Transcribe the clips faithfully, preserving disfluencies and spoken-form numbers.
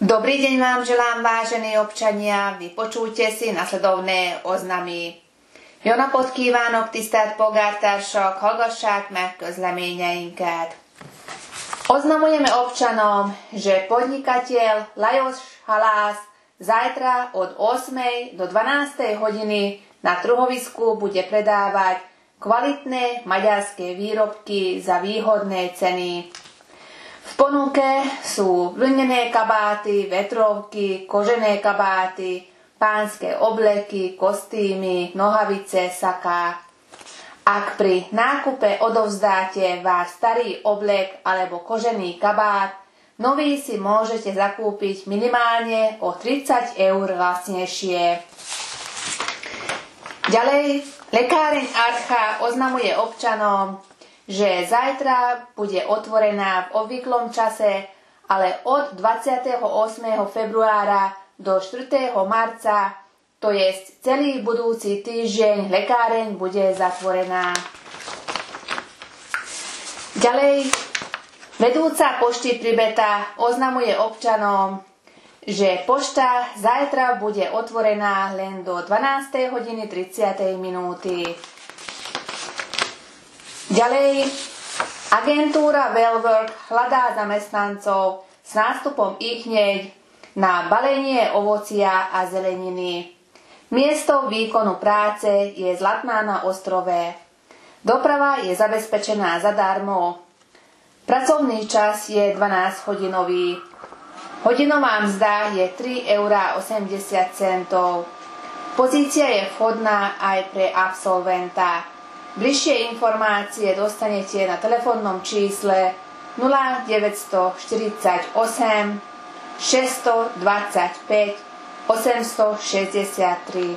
Dobrý deň vám želám, vážení občania, vypočujte si nasledovné oznamy. Jo napot kívánok, tisztelt polgártársak, hallgassák meg közleményeinket. Oznamujeme občanom, že podnikateľ Lajos Halász zajtra od ôsmej do dvanástej hodiny na trhovisku bude predávať kvalitné maďarské výrobky za výhodné ceny. V ponuke sú vlnené kabáty, vetrovky, kožené kabáty, pánske obleky, kostýmy, nohavice, saká. Ak pri nákupe odovzdáte váš starý oblek alebo kožený kabát, nový si môžete zakúpiť minimálne o tridsať eur lacnejšie. Ďalej, lekáreň Archa oznamuje občanom, že zajtra bude otvorená v obvyklom čase, ale od dvadsiateho ôsmeho februára do štvrtého marca, to jest celý budúci týždeň, lekáreň bude zatvorená. Ďalej, vedúca pošty Pribeta oznamuje občanom, že pošta zajtra bude otvorená len do dvanástej hodiny tridsať minúty. Ďalej, agentúra Wellwork hľadá zamestnancov s nástupom ihneď na balenie ovocia a zeleniny. Miesto výkonu práce je Zlatná na ostrove. Doprava je zabezpečená zadarmo. Pracovný čas je dvanásťhodinový. Hodinová mzda je tri eurá osemdesiat centov. Pozícia je vhodná aj pre absolventa. Bližšie informácie dostanete na telefónnom čísle nula deväť štyridsaťosem šesťstodvadsaťpäť osemstošesťdesiattri.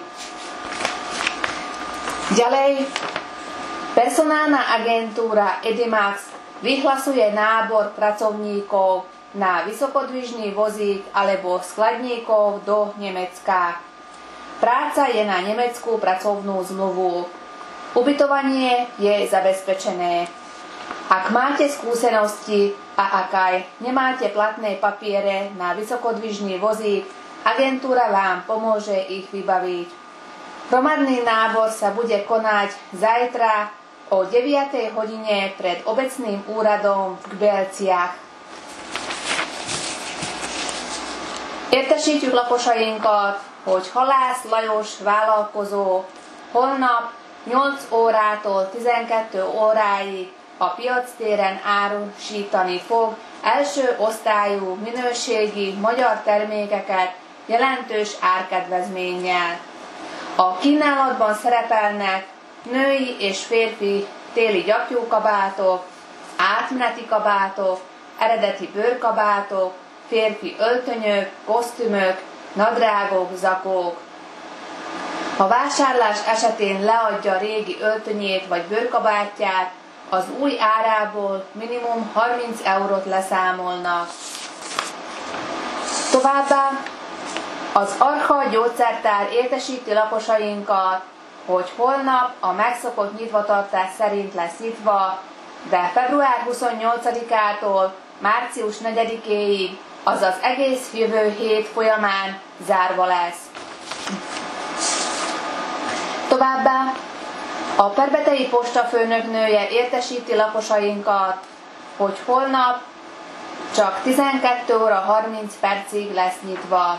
Ďalej, personálna agentúra Edimax vyhlasuje nábor pracovníkov na vysokodvižný vozík alebo skladníkov do Nemecka. Práca je na nemeckú pracovnú zmluvu. Ubytovanie je zabezpečené. Ak máte skúsenosti a ak aj nemáte platné papiere na vysokodvižný vozík, agentúra vám pomôže ich vybaviť. Hromadný nábor sa bude konať zajtra o deviatej hodine pred obecným úradom v Gbelciach. Értesítjük lakosainkat, hogy Halász Lajos vállalkozó holnap nyolc órától tizenkettő óráig a piactéren árusítani fog első osztályú minőségi magyar termékeket jelentős árkedvezménnyel. A kínálatban szerepelnek női és férfi téli gyapjúkabátok, átmeneti kabátok, eredeti bőrkabátok, férfi öltönyök, kosztümök, nadrágok, zakók. Ha vásárlás esetén leadja régi öltönyét vagy bőrkabátját, az új árából minimum harminc eurót leszámolnak. Továbbá az Archa gyógyszertár értesíti lakosainkat, hogy holnap a megszokott nyitvatartás szerint lesz nyitva, de február huszonnyolcadikától március negyedikéig, azaz egész jövő hét folyamán zárva lesz. Továbbá a perbetei postafőnöknője értesíti lakosainkat, hogy holnap csak tizenkettő óra harminc percig lesz nyitva.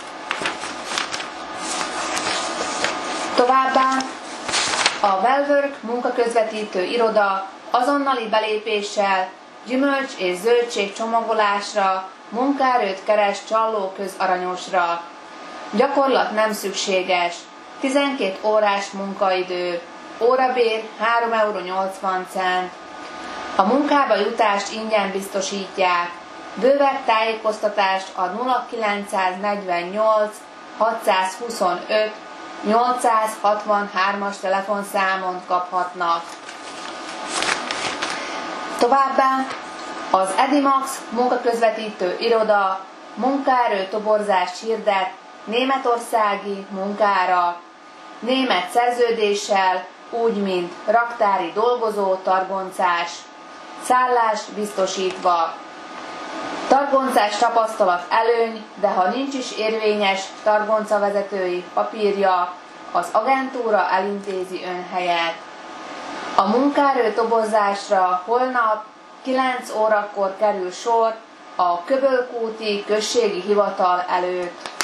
Továbbá a Wellwork munkaközvetítő iroda azonnali belépéssel gyümölcs és zöldség csomagolásra munkaerőt keres Csalló közaranyosra. Gyakorlat nem szükséges. tizenkét órás munkaidő, órabér három euró nyolcvan cent. A munkába jutást ingyen biztosítják. Bővebb tájékoztatást a nulla kilencszáznegyvennyolc hatszázhuszonöt nyolcszázhatvanhármas telefonszámon kaphatnak. Továbbá az Edimax munkaközvetítő iroda munkaerő toborzást hirdet németországi munkára, német szerződéssel, úgy, mint raktári dolgozó, targoncás, szállás biztosítva. Targoncás tapasztalat előny, de ha nincs is érvényes targonca vezetői papírja, az agentúra elintézi ön helyett. A munkaerő tobozásra holnap kilenc órakor kerül sor a Köbölkúti Községi Hivatal előtt.